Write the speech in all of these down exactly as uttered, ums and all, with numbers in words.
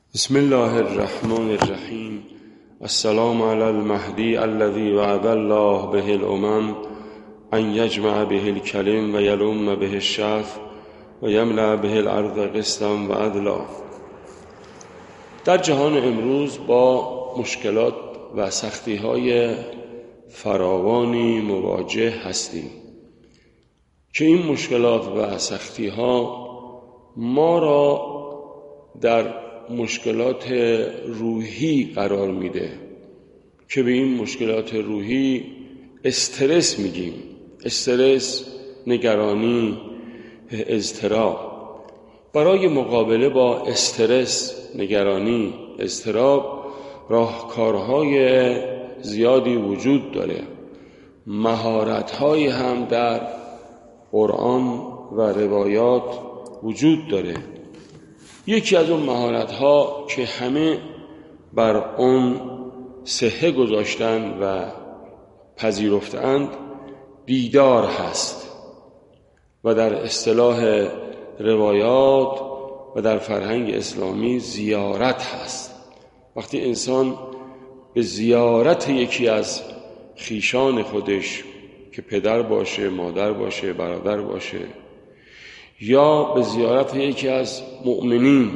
بسم الله الرحمن الرحیم. السلام علی المهدی الذی وعد الله به الامم ان یجمع به الکلم و یلم به الشف و یملأ به الارض قسطا و عدلا. در جهان امروز با مشکلات و سختی‌های فراوانی مواجه هستیم که این مشکلات و سختی‌ها ما را در مشکلات روحی قرار میده که به این مشکلات روحی استرس میگیم. استرس، نگرانی، اضطراب. برای مقابله با استرس، نگرانی، اضطراب راهکارهای زیادی وجود داره. مهارت‌هایی هم در قرآن و روایات وجود داره. یکی از اون مهارت‌ها که همه بر اون صحه گذاشتن و پذیرفتند دیدار هست و در اصطلاح روایات و در فرهنگ اسلامی زیارت هست. وقتی انسان به زیارت یکی از خویشان خودش که پدر باشه، مادر باشه، برادر باشه، یا به زیارت یکی از مؤمنین،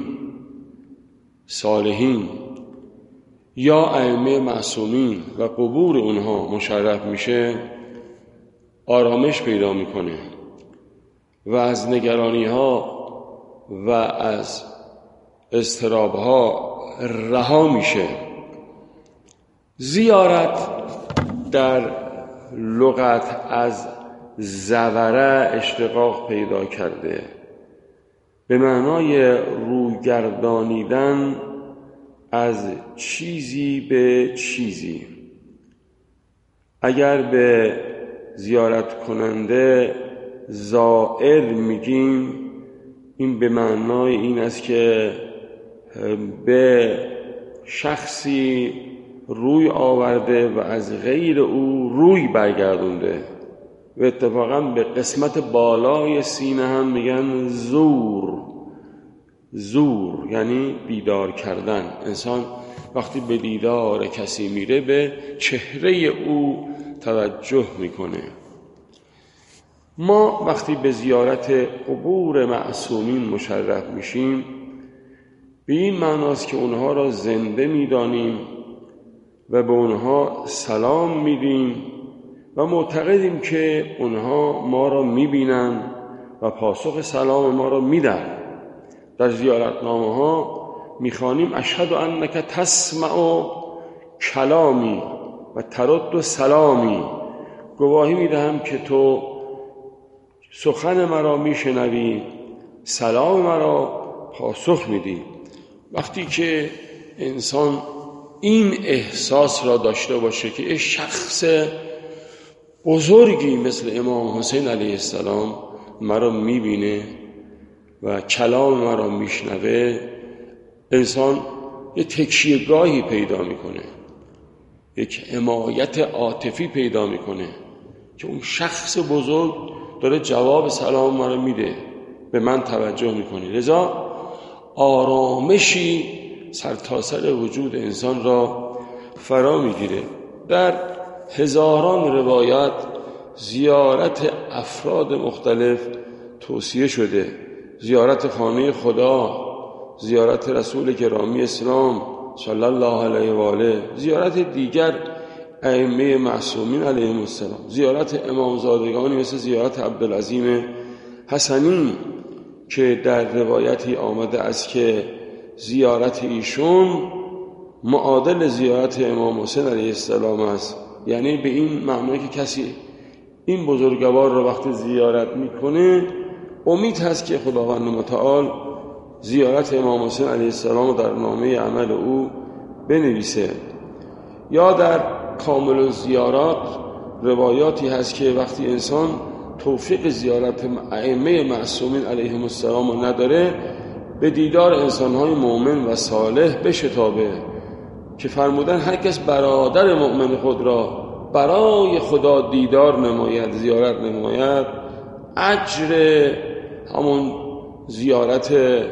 صالحین یا ائمه معصومین و قبور اونها مشرف میشه، آرامش پیدا میکنه و از نگرانی ها و از اضطراب ها رها میشه. زیارت در لغت از زوره اشتقاق پیدا کرده، به معنای روگردانیدن از چیزی به چیزی. اگر به زیارت کننده زائر میگیم، این به معنای این است که به شخصی روی آورده و از غیر او روی برگردونده. و اتفاقا به قسمت بالای سینه هم میگن زور. زور یعنی دیدار کردن. انسان وقتی به دیدار کسی میره به چهره او توجه میکنه. ما وقتی به زیارت قبور معصومین مشرف میشیم، به این معناست که اونها را زنده میدانیم و به اونها سلام میدیم و معتقدیم که اونها ما را میبینن و پاسخ سلام ما را میدن. در زیارتنامه ها میخوانیم اشهد انک تسمع کلامی و ترد سلامی. گواهی میدهم که تو سخن مرا میشنوی، سلام مرا پاسخ میدی. وقتی که انسان این احساس را داشته باشه که شخص بزرگی مثل امام حسین علیه السلام مرا میبینه و کلام مرا میشنوه، انسان یه تکیه‌گاهی پیدا میکنه، یک حمایت عاطفی پیدا میکنه که اون شخص بزرگ داره جواب سلام مرا میده، به من توجه میکنه. لذا آرامشی سرتاسر وجود انسان را فرا میگیره. در هزاران روایت زیارت افراد مختلف توصیه شده. زیارت خانه خدا، زیارت رسول گرامی اسلام صلی الله علیه و آله، زیارت دیگر ائمه معصومین علیهم السلام، زیارت امامزادگانی مثل زیارت عبدالعظیم حسنی که در روایتی آمده است که زیارت ایشون معادل زیارت امام حسین علیه السلام است. یعنی به این معنی که کسی این بزرگوار را وقتی زیارت میکنه امید هست که خداوند متعال زیارت امام حسین علیه السلام در نامه عمل او بنویسه. یا در کامل الزیارات روایاتی هست که وقتی انسان توفیق زیارت ائمه معصومین علیهم السلام نداره، به دیدار انسانهای مؤمن و صالح بشتابه که فرمودن هر کس برادر مؤمن خود را برای خدا دیدار نماید، زیارت نماید، اجر همون زیارت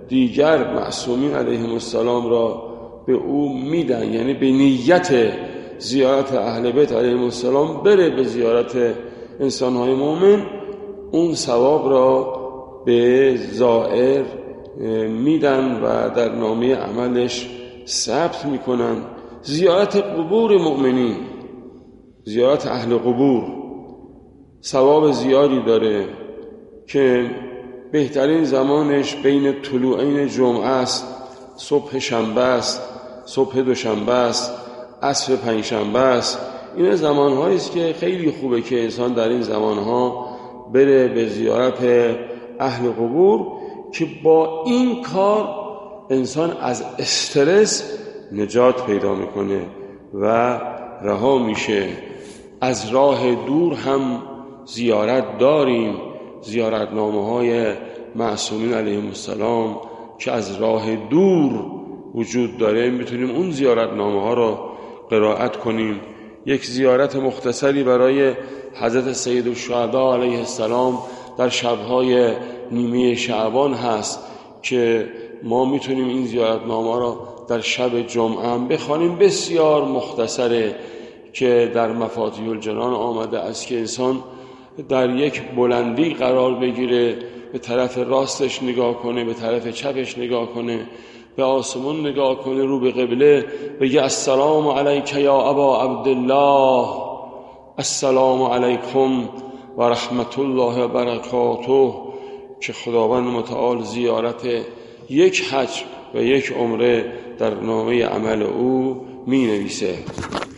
دیگر معصومین علیهم السلام را به او میدن، یعنی به نیت زیارت اهل بیت علیهم السلام بره به زیارت انسان‌های مؤمن، اون ثواب را به زائر میدن و در نامه عملش ثبت میکنن. زیارت قبور مؤمنین، زیارت اهل قبور ثواب زیادی داره که بهترین زمانش بین طلوعین جمعه است، صبح شنبه است، صبح دوشنبه است، عصر پنجشنبه است. این زمانهایی است که خیلی خوبه که انسان در این زمانها بره به زیارت اهل قبور که با این کار انسان از استرس نجات پیدا میکنه و رها میشه. از راه دور هم زیارت داریم، زیارتنامه های معصومین علیهم السلام که از راه دور وجود داره، میتونیم اون زیارتنامه ها رو قرائت کنیم. یک زیارت مختصری برای حضرت سیدالشهدا علیه السلام در شبهای نیمه شعبان هست که ما میتونیم این زیارتنامه را در شب جمعه هم بخوانیم. بسیار مختصره که در مفاتیح الجنان آمده است که انسان در یک بلندی قرار بگیره، به طرف راستش نگاه کنه، به طرف چپش نگاه کنه، به آسمون نگاه کنه، رو به قبله بگه السلام علیک یا ابا عبدالله، السلام علیکم و رحمت الله و برکاته، که خداوند متعال زیارت یک حج و یک عمره در نامه عمل او می نویسه.